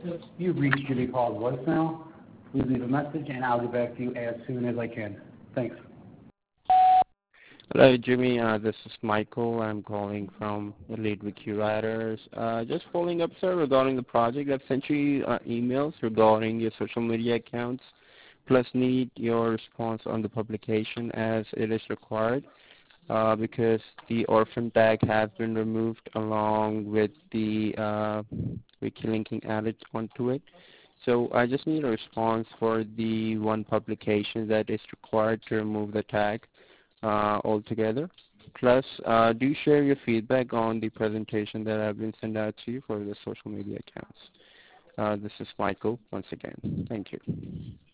You've reached Jimmy Paul's voicemail. Please leave a message, and I'll get back to you as soon as I can. Thanks. Hello, Jimmy. This is Michael. I'm calling from the Lead with Q Writers. Just following up, sir, regarding the project. I've sent you emails regarding your social media accounts, plus need your response on the publication as it is required because the orphan tag has been removed along with the wiki linking added onto it. So I just need a response for the one publication that is required to remove the tag altogether. Plus, do share your feedback on the presentation that I've been sent out to you for the social media accounts. This is Michael once again. Thank you.